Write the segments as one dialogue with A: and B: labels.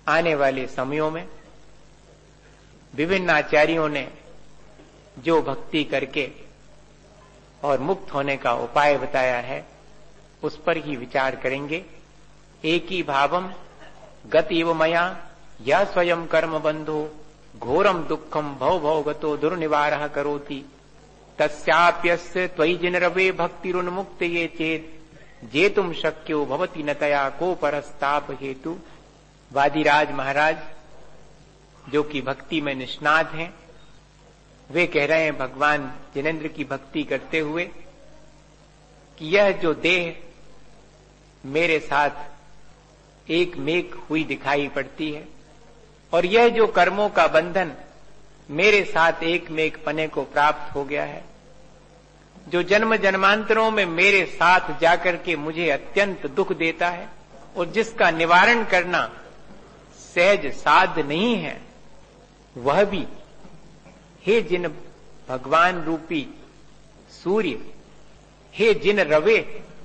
A: आने वाले समयों में विभिन्न आचार्यों ने जो भक्ति करके और मुक्त होने का उपाय बताया है उस पर ही विचार करेंगे। एक ही भावम गत इव मया या स्वयं कर्म बंधो घोरम दुखम भव भव गतो दुर्निवारः करोति तस्याप्यस्य त्वयि जिनरवे भक्तिरुन्मुक्त ये चेत जेतुम शक्यो भवति न तया को परस्ताप हेतु। वादिराज महाराज जो कि भक्ति में निष्णात हैं, वे कह रहे हैं भगवान जिनेंद्र की भक्ति करते हुए कि यह जो देह मेरे साथ एक मेक हुई दिखाई पड़ती है और यह जो कर्मों का बंधन मेरे साथ एक मेक पने को प्राप्त हो गया है, जो जन्म जन्मांतरों में मेरे साथ जाकर के मुझे अत्यंत दुख देता है और जिसका निवारण करना सहज साध्य नहीं है, वह भी हे जिन भगवान रूपी सूर्य, हे जिन रवे,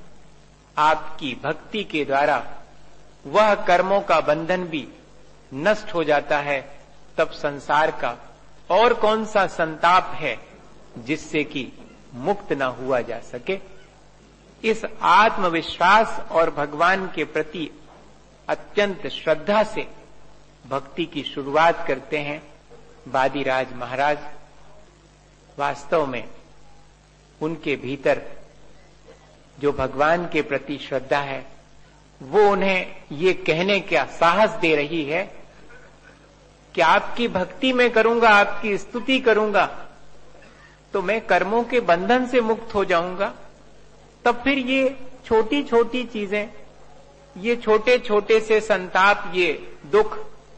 A: आपकी भक्ति के द्वारा वह कर्मों का बंधन भी नष्ट हो जाता है, तब संसार का और कौन सा संताप है जिससे कि मुक्त न हुआ जा सके। इस आत्मविश्वास और भगवान के प्रति अत्यंत श्रद्धा से भक्ति की शुरुआत करते हैं वादिराज महाराज। वास्तव में उनके भीतर जो भगवान के प्रति श्रद्धा है वो उन्हें ये कहने का साहस दे रही है कि आपकी भक्ति में करूंगा, आपकी स्तुति करूंगा तो मैं कर्मों के बंधन से मुक्त हो जाऊंगा। तब फिर ये छोटी छोटी चीजें, ये छोटे छोटे से संताप, ये दुख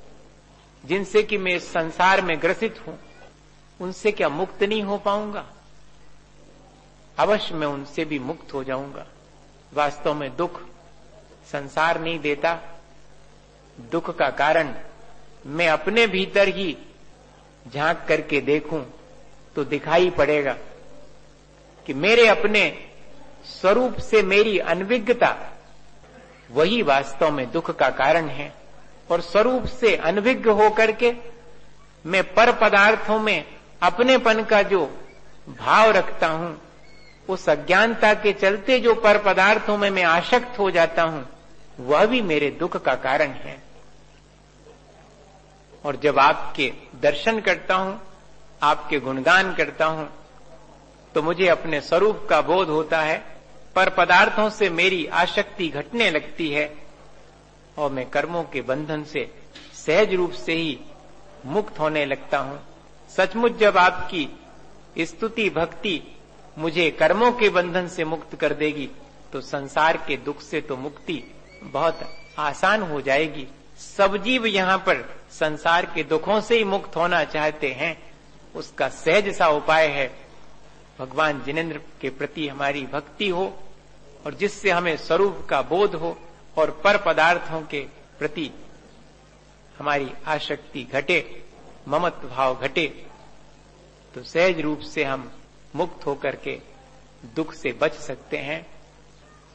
A: जिनसे कि मैं इस संसार में ग्रसित हूं, उनसे क्या मुक्त नहीं हो पाऊंगा? अवश्य मैं उनसे भी मुक्त हो जाऊंगा। वास्तव में दुख संसार नहीं देता। दुख का कारण मैं अपने भीतर ही झांक करके देखूं तो दिखाई पड़ेगा कि मेरे अपने स्वरूप से मेरी अनभिज्ञता वही वास्तव में दुख का कारण है। और स्वरूप से अनभिज्ञ होकर के मैं पर पदार्थों में अपनेपन का जो भाव रखता हूं, उस अज्ञानता के चलते जो पर पदार्थों में मैं आसक्त हो जाता हूं, वह भी मेरे दुख का कारण है। और जब आपके दर्शन करता हूं, आपके गुणगान करता हूं, तो मुझे अपने स्वरूप का बोध होता है, पर पदार्थों से मेरी आसक्ति घटने लगती है और मैं कर्मों के बंधन से सहज रूप से ही मुक्त होने लगता हूं। सचमुच जब आपकी स्तुति भक्ति मुझे कर्मों के बंधन से मुक्त कर देगी तो संसार के दुख से तो मुक्ति बहुत आसान हो जाएगी। सब जीव यहाँ पर संसार के दुखों से ही मुक्त होना चाहते हैं। उसका सहज सा उपाय है भगवान जिनेंद्र के प्रति हमारी भक्ति हो और जिससे हमें स्वरूप का बोध हो और पर पदार्थों के प्रति हमारी आसक्ति घटे, ममत्व भाव घटे, तो सहज रूप से हम मुक्त होकर के दुख से बच सकते हैं।